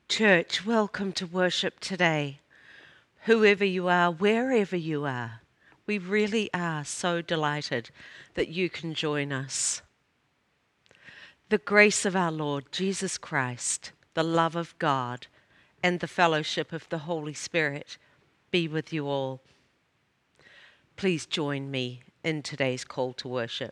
Church, welcome to worship today. Whoever you are, wherever you are, we really are so delighted that you can join us. The grace of our Lord Jesus Christ, the love of God, and the fellowship of the Holy Spirit be with you all. Please join me in today's call to worship.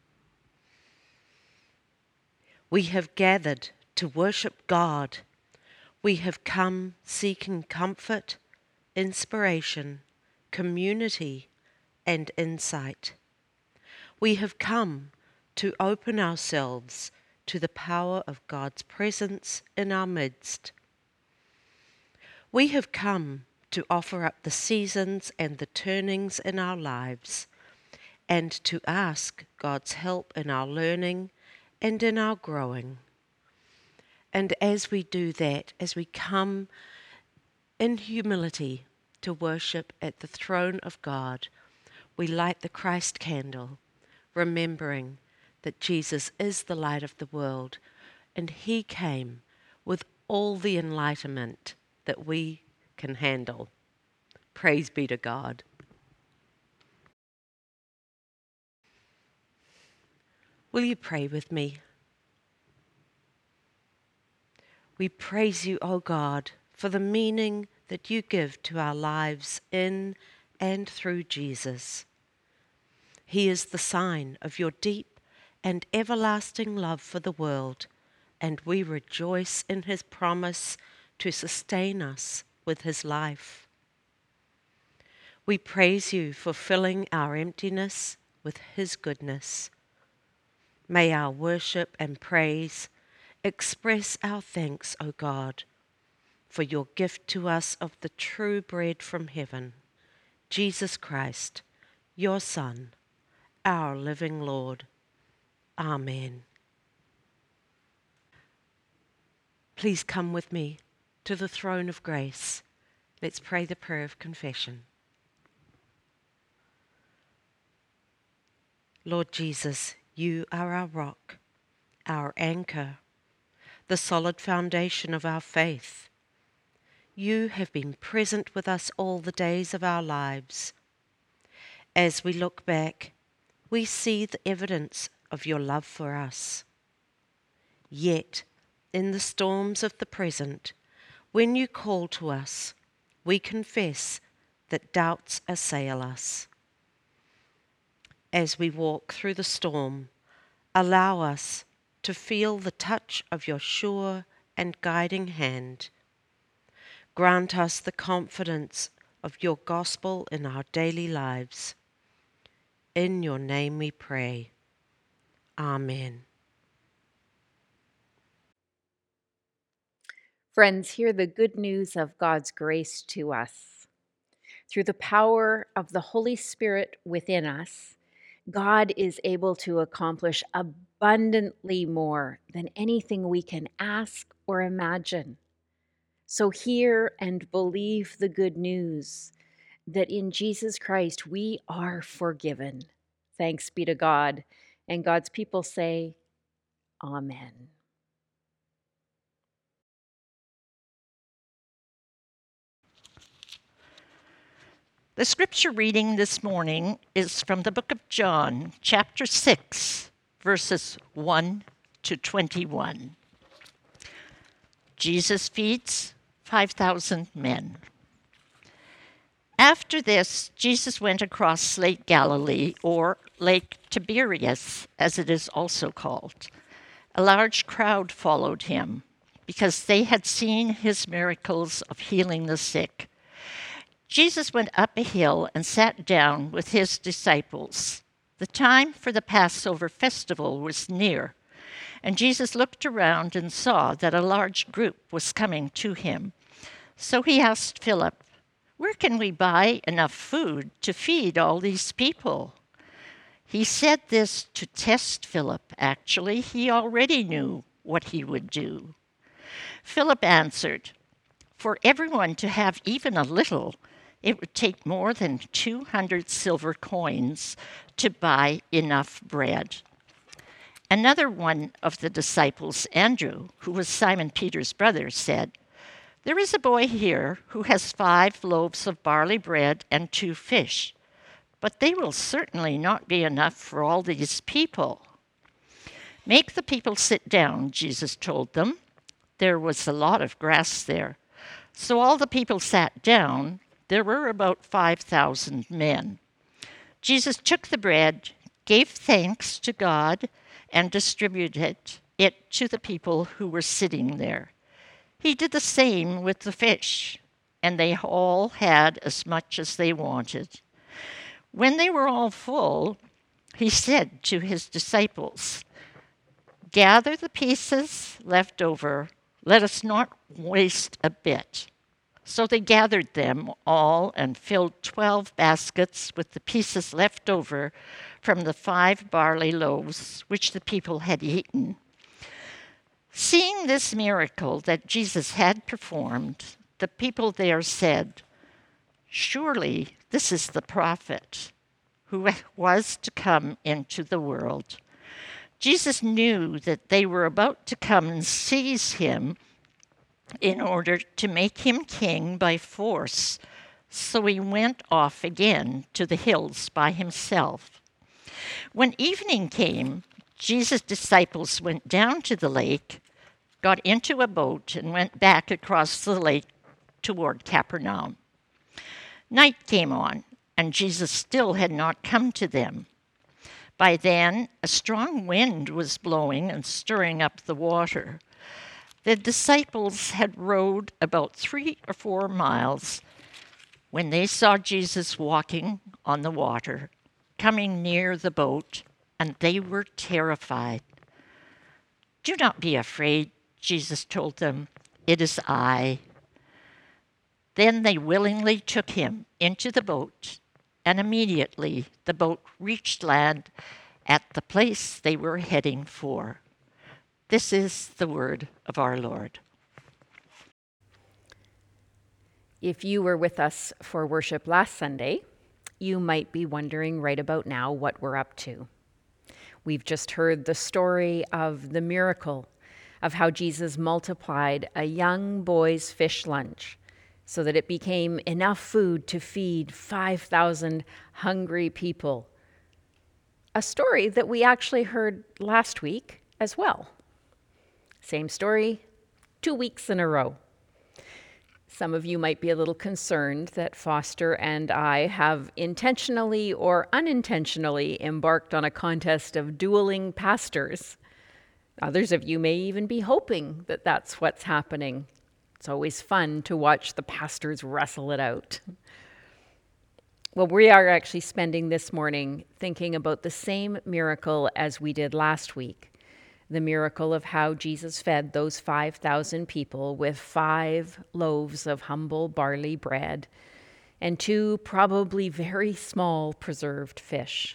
We have gathered to worship God. We have come seeking comfort, inspiration, community, and insight. We have come to open ourselves to the power of God's presence in our midst. We have come to offer up the seasons and the turnings in our lives, and to ask God's help in our learning and in our growing. And as we do that, as we come in humility to worship at the throne of God, we light the Christ candle, remembering that Jesus is the light of the world, and He came with all the enlightenment that we can handle. Praise be to God. Will you pray with me? We praise you, O God, for the meaning that you give to our lives in and through Jesus. He is the sign of your deep and everlasting love for the world, and we rejoice in his promise to sustain us with his life. We praise you for filling our emptiness with his goodness. May our worship and praise express our thanks, O God, for your gift to us of the true bread from heaven, Jesus Christ, your Son, our living Lord. Amen. Please come with me to the throne of grace. Let's pray the prayer of confession. Lord Jesus, you are our rock, our anchor, the solid foundation of our faith. You have been present with us all the days of our lives. As we look back, we see the evidence of your love for us. Yet, in the storms of the present, when you call to us, we confess that doubts assail us. As we walk through the storm, allow us to feel the touch of your sure and guiding hand. Grant us the confidence of your gospel in our daily lives. In your name we pray. Amen. Friends, hear the good news of God's grace to us. Through the power of the Holy Spirit within us, God is able to accomplish abundantly more than anything we can ask or imagine. So hear and believe the good news that in Jesus Christ we are forgiven. Thanks be to God. And God's people say, Amen. The scripture reading this morning is from the book of John, chapter 6, verses 1 to 21. Jesus feeds 5,000 men. After this, Jesus went across Lake Galilee, or Lake Tiberias, as it is also called. A large crowd followed him, because they had seen his miracles of healing the sick. Jesus went up a hill and sat down with his disciples. The time for the Passover festival was near, and Jesus looked around and saw that a large group was coming to him. So he asked Philip, "Where can we buy enough food to feed all these people?" He said this to test Philip. Actually, he already knew what he would do. Philip answered, "For everyone to have even a little, it would take more than 200 silver coins to buy enough bread." Another one of the disciples, Andrew, who was Simon Peter's brother, said, There is a boy here who has 5 loaves of barley bread and 2 fish, but they will certainly not be enough for all these people." "Make the people sit down," Jesus told them. There was a lot of grass there. So all the people sat down. There were about 5,000 men. Jesus took the bread, gave thanks to God, and distributed it to the people who were sitting there. He did the same with the fish, and they all had as much as they wanted. When they were all full, he said to his disciples, "Gather the pieces left over. Let us not waste a bit." So they gathered them all and filled 12 baskets with the pieces left over from the 5 barley loaves which the people had eaten. Seeing this miracle that Jesus had performed, the people there said, "Surely this is the prophet who was to come into the world." Jesus knew that they were about to come and seize him in order to make him king by force, so he went off again to the hills by himself. When evening came, Jesus' disciples went down to the lake, got into a boat, and went back across the lake toward Capernaum. Night came on, and Jesus still had not come to them. By then, a strong wind was blowing and stirring up the water. The disciples had rowed about 3 or 4 miles when they saw Jesus walking on the water, coming near the boat, and they were terrified. "Do not be afraid," Jesus told them. "It is I." Then they willingly took him into the boat, and immediately the boat reached land at the place they were heading for. This is the word of our Lord. If you were with us for worship last Sunday, you might be wondering right about now what we're up to. We've just heard the story of the miracle of how Jesus multiplied a young boy's fish lunch so that it became enough food to feed 5,000 hungry people. A story that we actually heard last week as well. Same story, 2 weeks in a row. Some of you might be a little concerned that Foster and I have intentionally or unintentionally embarked on a contest of dueling pastors. Others of you may even be hoping that that's what's happening. It's always fun to watch the pastors wrestle it out. Well, we are actually spending this morning thinking about the same miracle as we did last week. The miracle of how Jesus fed those 5,000 people with 5 loaves of humble barley bread and 2 probably very small preserved fish.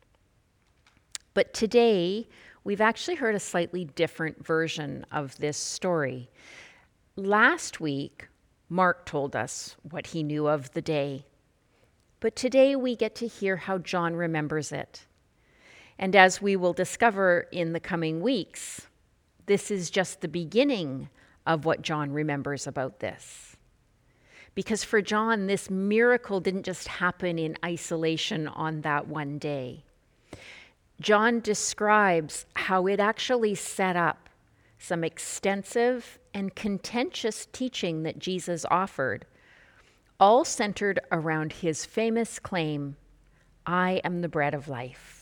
But today, we've actually heard a slightly different version of this story. Last week, Mark told us what he knew of the day. But today we get to hear how John remembers it. And as we will discover in the coming weeks, this is just the beginning of what John remembers about this. Because for John, this miracle didn't just happen in isolation on that one day. John describes how it actually set up some extensive and contentious teaching that Jesus offered, all centered around his famous claim, "I am the bread of life."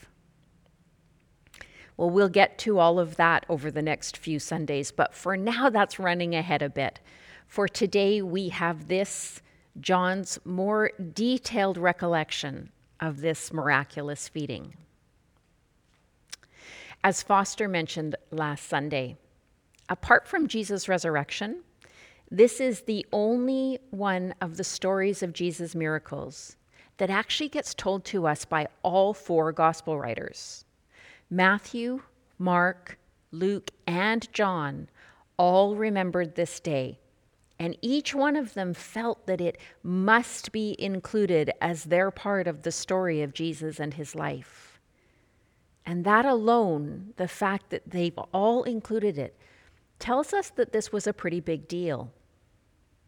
Well, we'll get to all of that over the next few Sundays, but for now, that's running ahead a bit. For today, we have this, John's more detailed recollection of this miraculous feeding. As Foster mentioned last Sunday, apart from Jesus' resurrection, this is the only one of the stories of Jesus' miracles that actually gets told to us by all 4 gospel writers. Matthew, Mark, Luke, and John all remembered this day, and each one of them felt that it must be included as their part of the story of Jesus and his life. And that alone, the fact that they've all included it, tells us that this was a pretty big deal.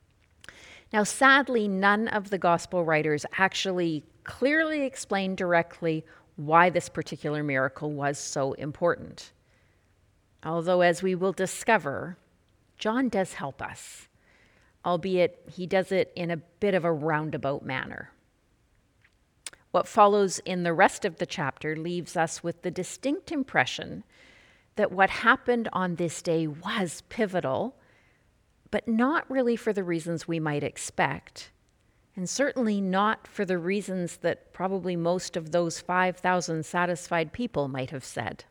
Now, sadly, none of the gospel writers actually clearly explain directly why this particular miracle was so important. Although, as we will discover, John does help us, albeit he does it in a bit of a roundabout manner. What follows in the rest of the chapter leaves us with the distinct impression that what happened on this day was pivotal, but not really for the reasons we might expect, and certainly not for the reasons that probably most of those 5,000 satisfied people might have said.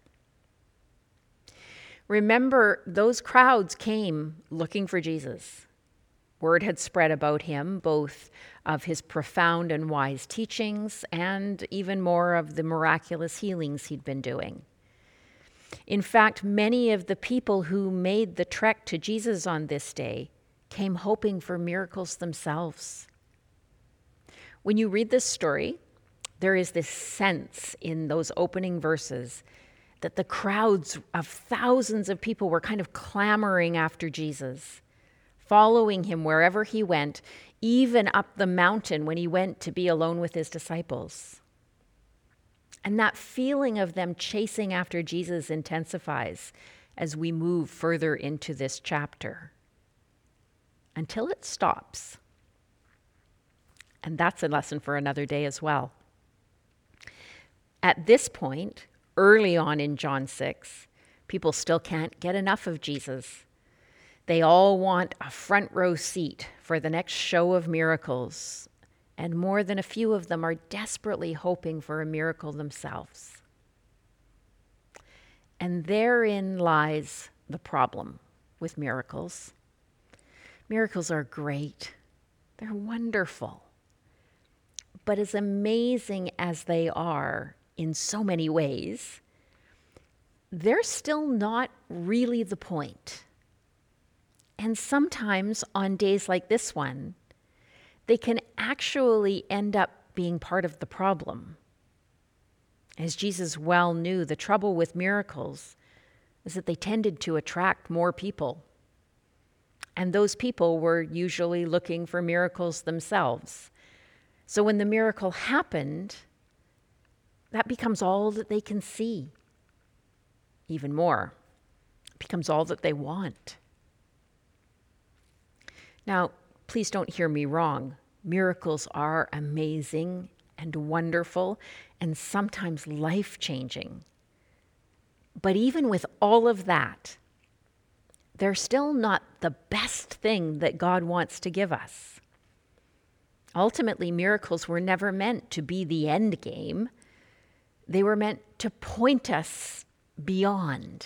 Remember, those crowds came looking for Jesus. Word had spread about him, both of his profound and wise teachings, and even more of the miraculous healings he'd been doing. In fact, many of the people who made the trek to Jesus on this day came hoping for miracles themselves. When you read this story, there is this sense in those opening verses that the crowds of thousands of people were kind of clamoring after Jesus, following him wherever he went, even up the mountain when he went to be alone with his disciples. And that feeling of them chasing after Jesus intensifies as we move further into this chapter, until it stops. And that's a lesson for another day as well. At this point, early on in John 6, people still can't get enough of Jesus. They all want a front row seat for the next show of miracles, and more than a few of them are desperately hoping for a miracle themselves. And therein lies the problem with miracles. Miracles are great. They're wonderful. But as amazing as they are in so many ways, they're still not really the point. And sometimes on days like this one, they can actually end up being part of the problem. As Jesus well knew, the trouble with miracles is that they tended to attract more people. And those people were usually looking for miracles themselves. So when the miracle happened, that becomes all that they can see. Even more, it becomes all that they want. Now, please don't hear me wrong. Miracles are amazing and wonderful and sometimes life-changing. But even with all of that, they're still not the best thing that God wants to give us. Ultimately, miracles were never meant to be the end game. They were meant to point us beyond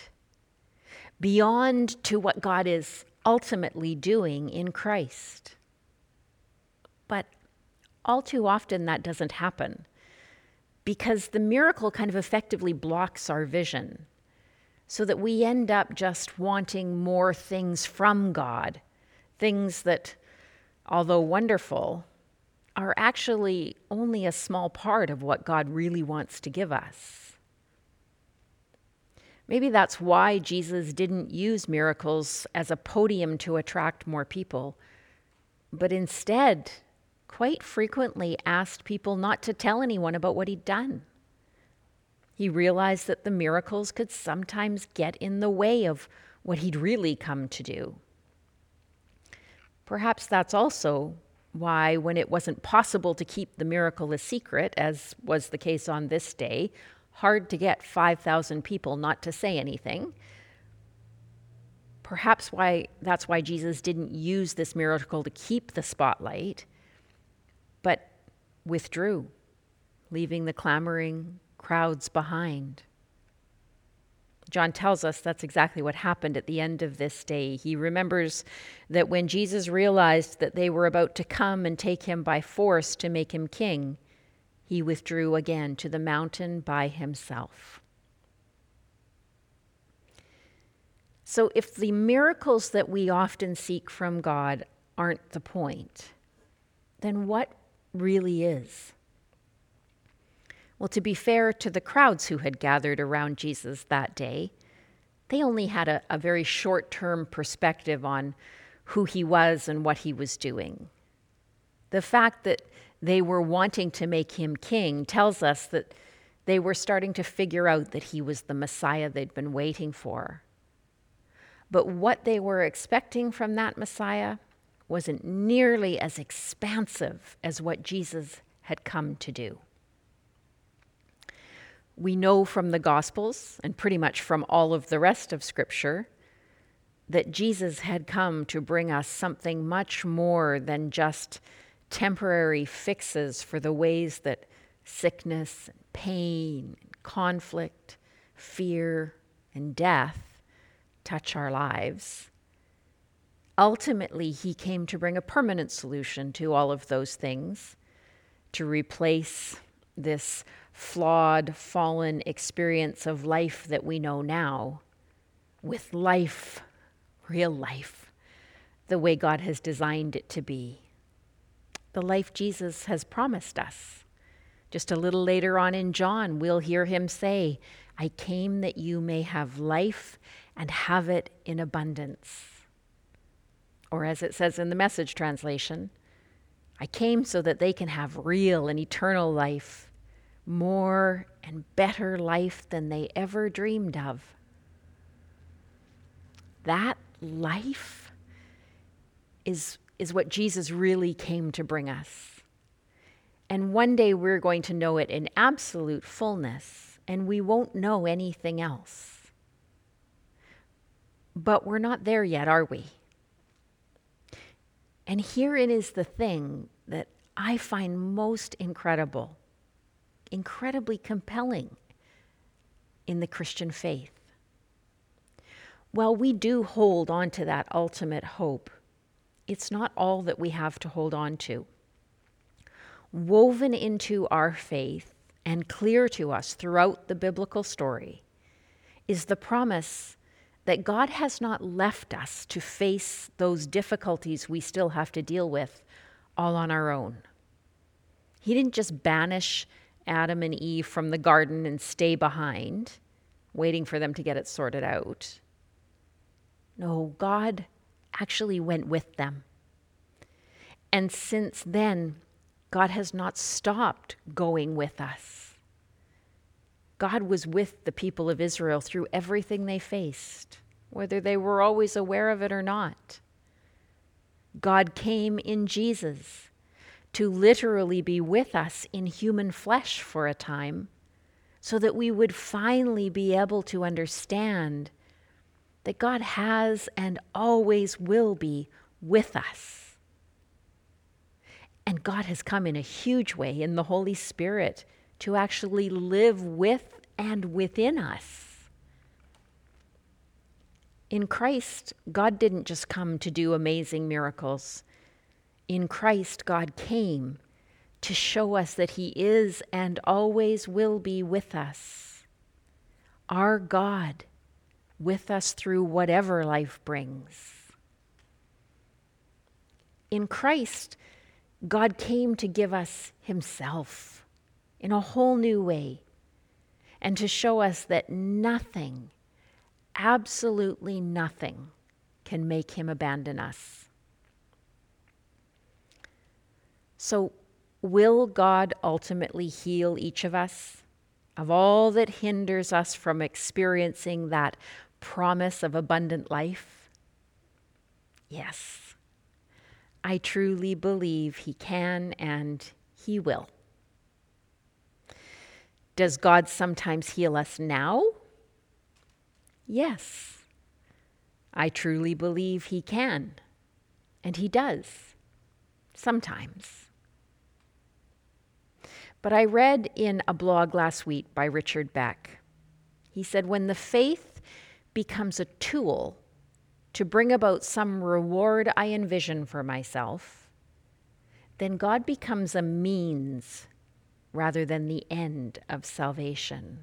to what God is ultimately doing in Christ. But all too often that doesn't happen because the miracle kind of effectively blocks our vision so that we end up just wanting more things from God, things that, although wonderful, are actually only a small part of what God really wants to give us. Maybe that's why Jesus didn't use miracles as a podium to attract more people, but instead quite frequently asked people not to tell anyone about what he'd done. He realized that the miracles could sometimes get in the way of what he'd really come to do. Perhaps that's also why, when it wasn't possible to keep the miracle a secret, as was the case on this day, hard to get 5,000 people not to say anything. Perhaps that's why Jesus didn't use this miracle to keep the spotlight, but withdrew, leaving the clamoring crowds behind. John tells us that's exactly what happened at the end of this day. He remembers that when Jesus realized that they were about to come and take him by force to make him king, he withdrew again to the mountain by himself. So if the miracles that we often seek from God aren't the point, then what really is? Well, to be fair to the crowds who had gathered around Jesus that day, they only had a very short-term perspective on who he was and what he was doing. The fact that they were wanting to make him king tells us that they were starting to figure out that he was the Messiah they'd been waiting for. But what they were expecting from that Messiah wasn't nearly as expansive as what Jesus had come to do. We know from the Gospels, and pretty much from all of the rest of Scripture, that Jesus had come to bring us something much more than just temporary fixes for the ways that sickness, and pain, and conflict, fear, and death touch our lives. Ultimately, he came to bring a permanent solution to all of those things, to replace this flawed, fallen experience of life that we know now with life, real life, the way God has designed it to be. The life Jesus has promised us. Just a little later on in John, we'll hear him say, "I came that you may have life and have it in abundance." Or as it says in the Message translation, "I came so that they can have real and eternal life, more and better life than they ever dreamed of." That life is what Jesus really came to bring us. And one day we're going to know it in absolute fullness, and we won't know anything else. But we're not there yet, are we? And herein is the thing that I find most incredible, incredibly compelling in the Christian faith. While we do hold on to that ultimate hope, it's not all that we have to hold on to. Woven into our faith and clear to us throughout the biblical story is the promise that God has not left us to face those difficulties we still have to deal with all on our own. He didn't just banish Adam and Eve from the garden and stay behind, waiting for them to get it sorted out. No, God actually went with them. And since then, God has not stopped going with us. God was with the people of Israel through everything they faced, whether they were always aware of it or not. God came in Jesus to literally be with us in human flesh for a time, so that we would finally be able to understand that God has and always will be with us. And God has come in a huge way in the Holy Spirit to actually live with and within us. In Christ, God didn't just come to do amazing miracles. In Christ, God came to show us that he is and always will be with us. Our God with us through whatever life brings. In Christ, God came to give us himself in a whole new way and to show us that nothing, absolutely nothing, can make him abandon us. So, will God ultimately heal each of us of all that hinders us from experiencing that promise of abundant life? Yes, I truly believe he can and he will. Does God sometimes heal us now? Yes, I truly believe he can, and he does, sometimes. But I read in a blog last week by Richard Beck. He said, when the faith becomes a tool to bring about some reward I envision for myself, then God becomes a means rather than the end of salvation.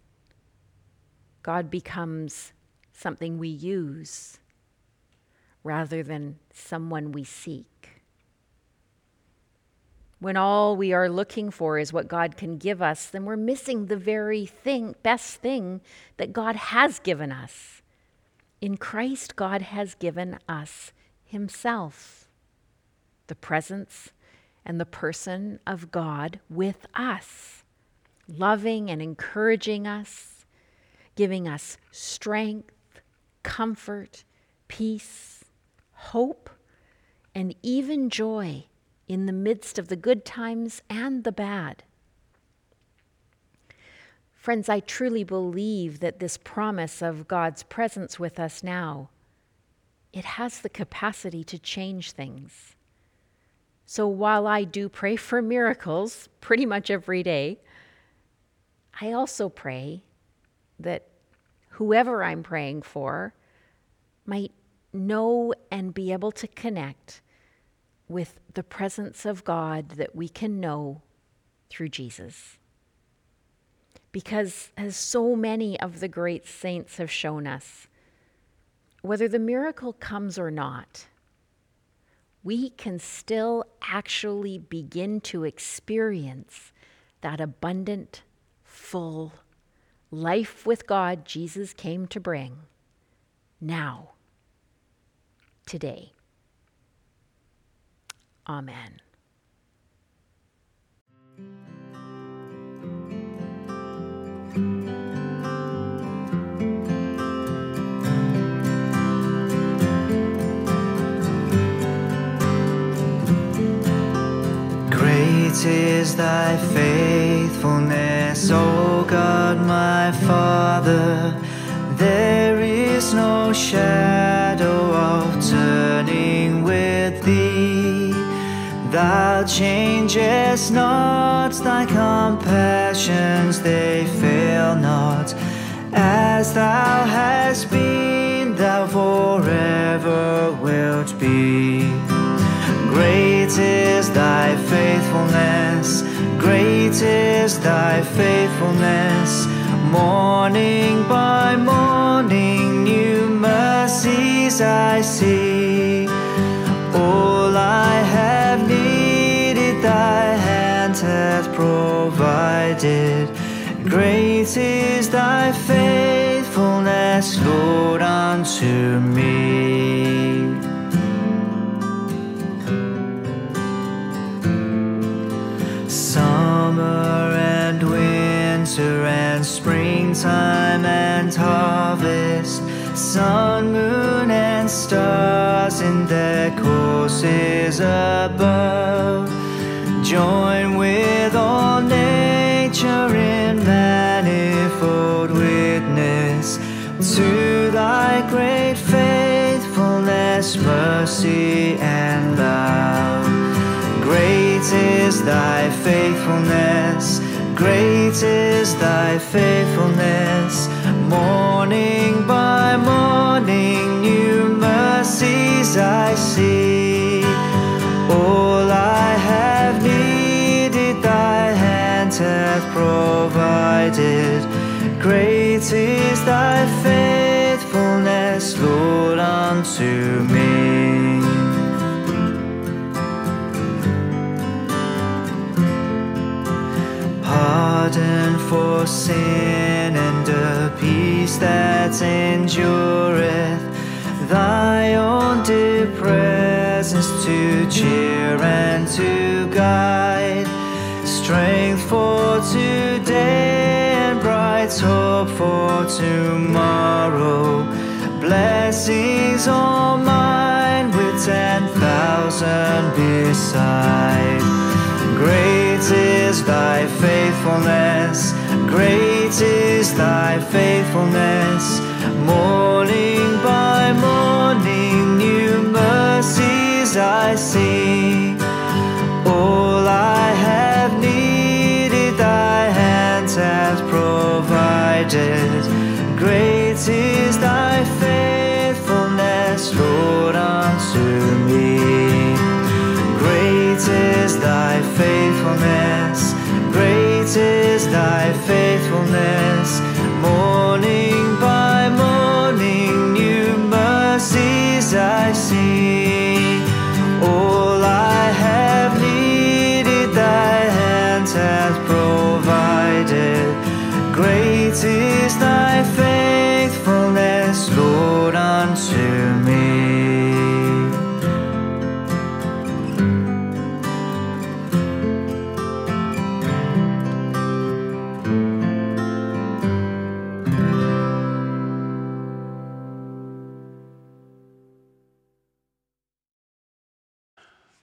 God becomes something we use rather than someone we seek. When all we are looking for is what God can give us, then we're missing the very best thing that God has given us. In Christ, God has given us himself, the presence and the person of God with us, loving and encouraging us, giving us strength, comfort, peace, hope, and even joy in the midst of the good times and the bad. Friends, I truly believe that this promise of God's presence with us now, it has the capacity to change things. So while I do pray for miracles pretty much every day, I also pray that whoever I'm praying for might know and be able to connect with the presence of God that we can know through Jesus. Because as so many of the great saints have shown us, whether the miracle comes or not, we can still actually begin to experience that abundant, full life with God Jesus came to bring now, today. Amen. Great is thy faithfulness, O God my Father. There is no shadow of turning with thee. Thou changest not, thy compassions they fail not. As thou hast been, thou forever wilt be. Great is thy faithfulness, great is thy faithfulness. Morning by morning new mercies I see. All I have needed thy hand hath provided. Great is thy faithfulness, Lord, unto me. Summer and winter and springtime and harvest, sun, moon, and stars in their courses above, join with all nature in manifold witness to thy great faithfulness, mercy, and love. Great is thy faithfulness, great is thy faithfulness. Morning by morning new mercies I see. All I have needed thy hand hath provided. Great is thy faithfulness, Lord, unto me. Pardon for sin and a peace that endureth, thy own dear presence to cheer and to guide, strength for today and bright hope for tomorrow, blessings all mine with 10,000 beside. Great is thy faithfulness, great is thy faithfulness. Morning by morning new mercies I see. All I have needed thy hand hath provided. Great is thy faithfulness, Lord, unto me. Great is thy faithfulness, great is thy faithfulness. Morning by morning new mercies I see. All I have needed thy hand hath provided. Great is thy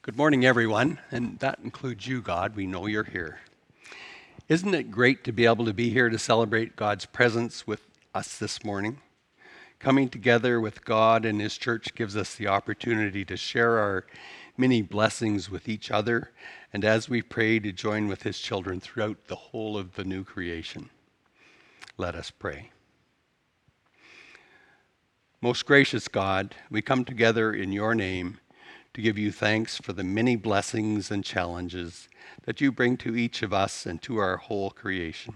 Good morning, everyone, and that includes you, God. We know you're here. Isn't it great to be able to be here to celebrate God's presence with us this morning? Coming together with God and His church gives us the opportunity to share our many blessings with each other, and as we pray, to join with His children throughout the whole of the new creation. Let us pray. Most gracious God, we come together in your name to give you thanks for the many blessings and challenges that you bring to each of us and to our whole creation.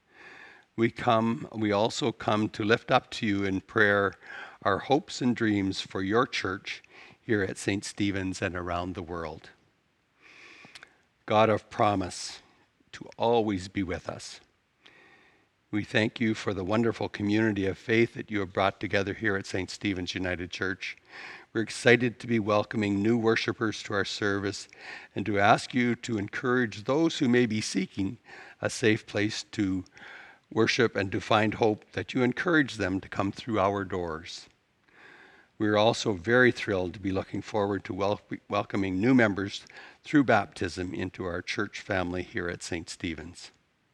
We also come to lift up to you in prayer our hopes and dreams for your church here at St. Stephen's and around the world. God of promise to always be with us. We thank you for the wonderful community of faith that you have brought together here at St. Stephen's United Church. We're excited to be welcoming new worshipers to our service and to ask you to encourage those who may be seeking a safe place to worship and to find hope, that you encourage them to come through our doors. We're also very thrilled to be looking forward to welcoming new members through baptism into our church family here at St. Stephen's.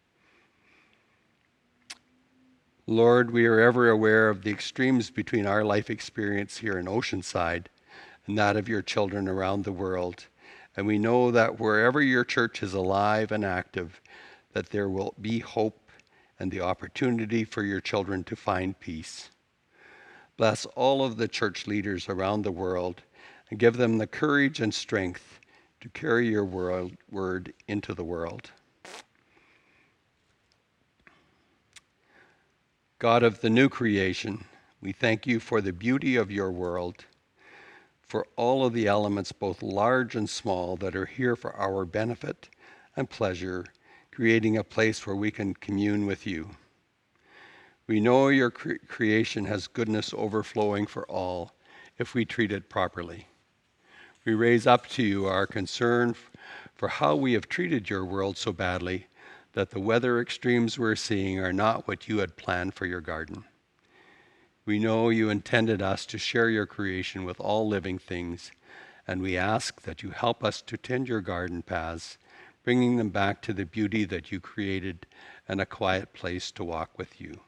Lord, we are ever aware of the extremes between our life experience here in Oceanside and that of your children around the world. And we know that wherever your church is alive and active, that there will be hope and the opportunity for your children to find peace. Bless all of the church leaders around the world and give them the courage and strength to carry your word into the world. God of the new creation, we thank you for the beauty of your world, for all of the elements, both large and small, that are here for our benefit and pleasure, creating a place where we can commune with you. We know your creation has goodness overflowing for all if we treat it properly. We raise up to you our concern for how we have treated your world so badly that the weather extremes we're seeing are not what you had planned for your garden. We know you intended us to share your creation with all living things, and we ask that you help us to tend your garden paths, bringing them back to the beauty that you created and a quiet place to walk with you.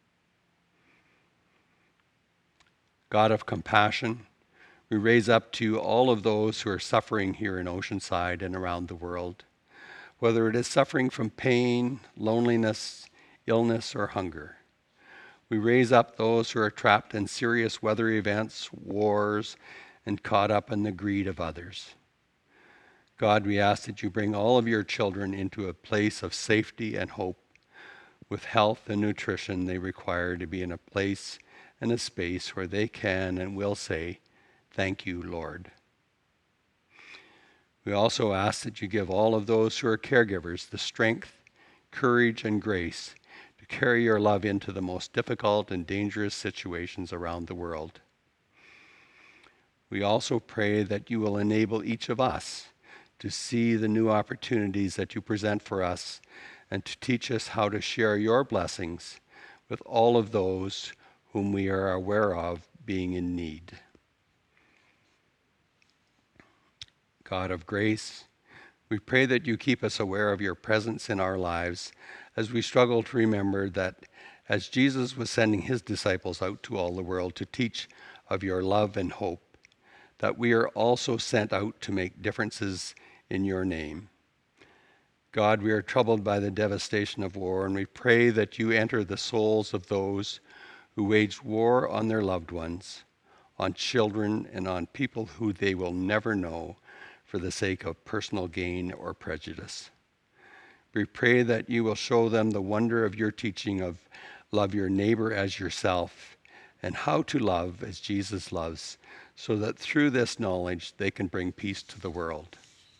God of compassion, we raise up to you all of those who are suffering here in Oceanside and around the world, whether it is suffering from pain, loneliness, illness, or hunger. We raise up those who are trapped in serious weather events, wars, and caught up in the greed of others. God, we ask that you bring all of your children into a place of safety and hope, with health and nutrition they require to be in a place and a space where they can and will say, "Thank you, Lord." We also ask that you give all of those who are caregivers the strength, courage, and grace to carry your love into the most difficult and dangerous situations around the world. We also pray that you will enable each of us to see the new opportunities that you present for us and to teach us how to share your blessings with all of those whom we are aware of being in need. God of grace, we pray that you keep us aware of your presence in our lives as we struggle to remember that as Jesus was sending his disciples out to all the world to teach of your love and hope, that we are also sent out to make differences in your name. God, we are troubled by the devastation of war, and we pray that you enter the souls of those who waged war on their loved ones, on children, and on people who they will never know, for the sake of personal gain or prejudice. We pray that you will show them the wonder of your teaching of love your neighbor as yourself and how to love as Jesus loves, so that through this knowledge they can bring peace to the world.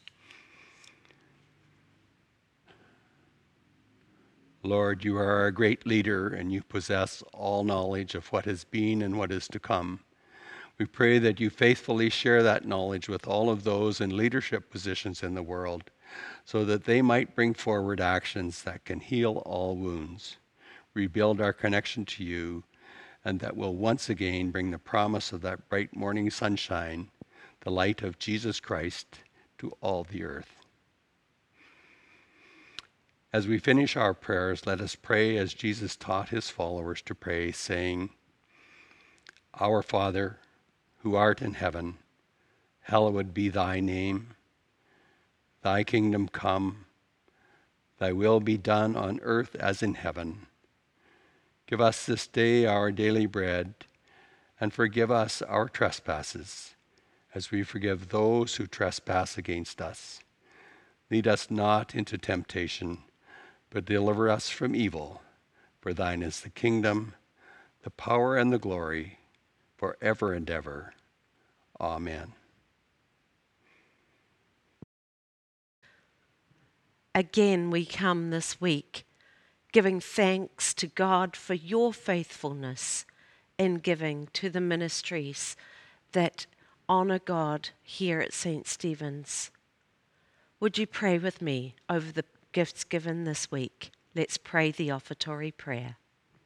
Lord, you are a great leader and you possess all knowledge of what has been and what is to come. We pray that you faithfully share that knowledge with all of those in leadership positions in the world, so that they might bring forward actions that can heal all wounds, rebuild our connection to you, and that will once again bring the promise of that bright morning sunshine, the light of Jesus Christ, to all the earth. As we finish our prayers, let us pray as Jesus taught his followers to pray, saying, Our Father, who art in heaven, hallowed be thy name. Thy kingdom come, thy will be done on earth as in heaven. Give us this day our daily bread, and forgive us our trespasses, as we forgive those who trespass against us. Lead us not into temptation, but deliver us from evil. For thine is the kingdom, the power, and the glory, forever and ever. Amen. Again, we come this week giving thanks to God for your faithfulness in giving to the ministries that honour God here at St. Stephen's. Would you pray with me over the gifts given this week? Let's pray the offertory prayer.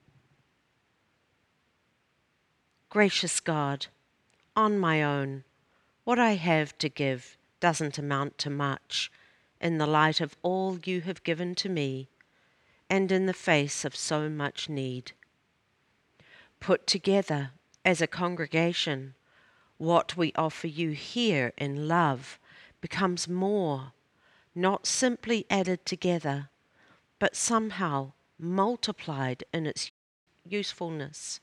Gracious God, on my own, what I have to give doesn't amount to much in the light of all you have given to me and in the face of so much need. Put together as a congregation, what we offer you here in love becomes more, not simply added together, but somehow multiplied in its usefulness.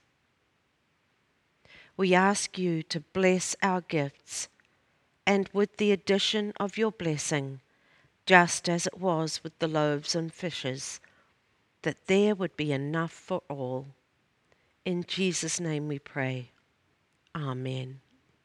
We ask you to bless our gifts, and with the addition of your blessing, just as it was with the loaves and fishes, that there would be enough for all. In Jesus' name we pray. Amen.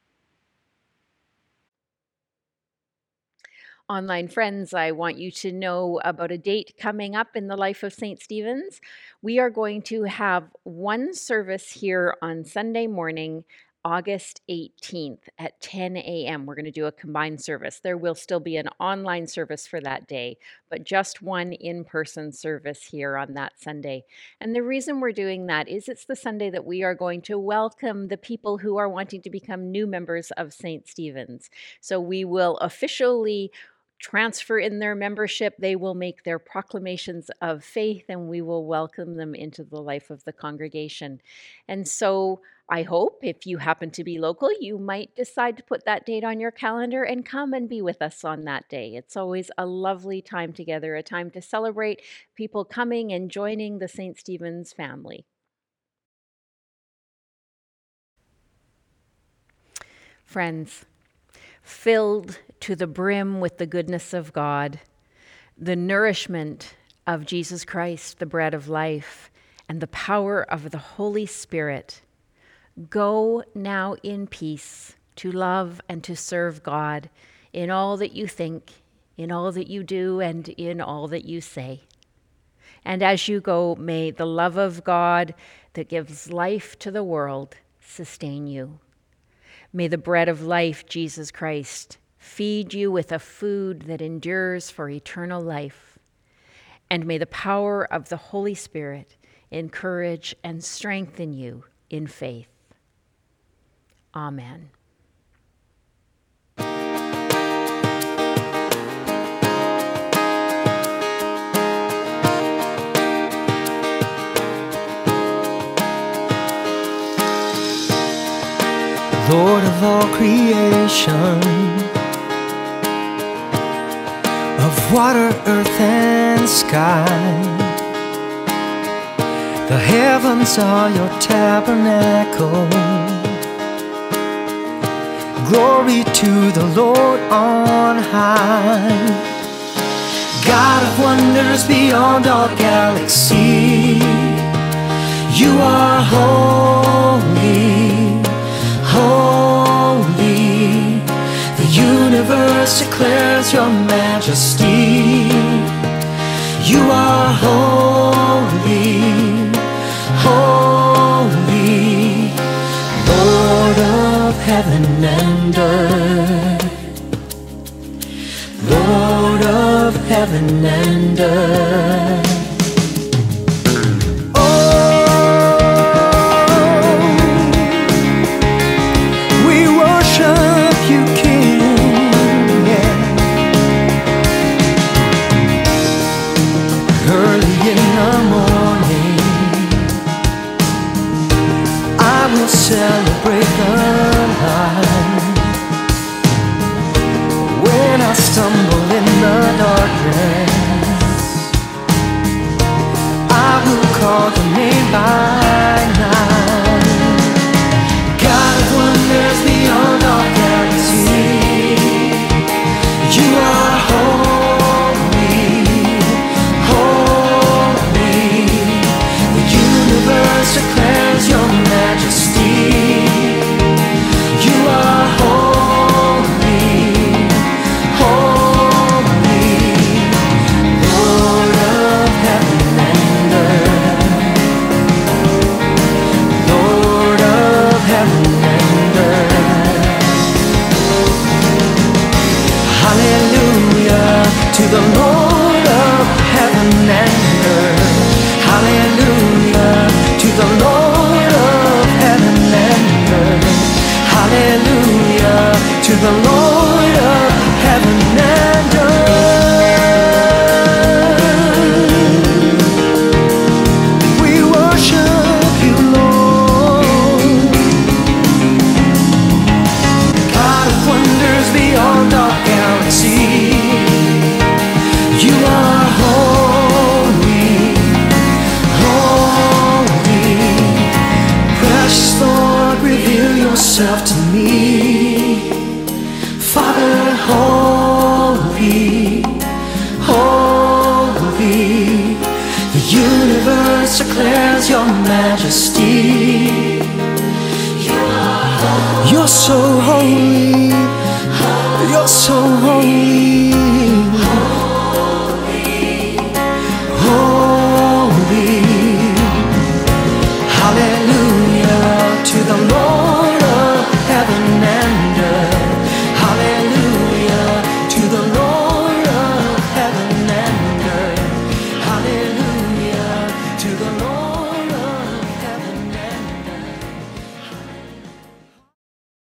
Online friends, I want you to know about a date coming up in the life of St. Stephen's. We are going to have one service here on Sunday morning, August 18th at 10 a.m. We're going to do a combined service. There will still be an online service for that day, but just one in-person service here on that Sunday. And the reason we're doing that is it's the Sunday that we are going to welcome the people who are wanting to become new members of St. Stephen's. So we will officially transfer in their membership, they will make their proclamations of faith, and we will welcome them into the life of the congregation. And so I hope if you happen to be local, you might decide to put that date on your calendar and come and be with us on that day. It's always a lovely time together, a time to celebrate people coming and joining the St. Stephen's family. Friends, filled to the brim with the goodness of God, the nourishment of Jesus Christ, the bread of life, and the power of the Holy Spirit, go now in peace to love and to serve God in all that you think, in all that you do, and in all that you say. And as you go, may the love of God that gives life to the world sustain you. May the bread of life, Jesus Christ, feed you with a food that endures for eternal life. And may the power of the Holy Spirit encourage and strengthen you in faith. Amen. Lord of all creation, of water, earth, and sky, the heavens are your tabernacle. Glory to the Lord on high. God of wonders beyond all galaxy, you are holy, holy. The universe declares your majesty. You are holy, holy, Lord of heaven and earth, Lord of heaven and earth. We worship you, King, yeah. stumble in the darkness, I will call your name by night. God of wonders beyond all galaxy, you are holy, holy. The universe declares your majesty. You are holy, holy, Lord of heaven and earth, Lord of heaven and earth. Hallelujah to the Lord of heaven and earth. Hallelujah to the Lord of heaven and earth. Hallelujah to the Lord of heaven and earth. We worship you, Lord, God of wonders beyond our galaxy. You are holy, holy. Precious Lord, reveal yourself to me. Father, holy, holy. The universe declares your majesty. You're so holy, you're so holy.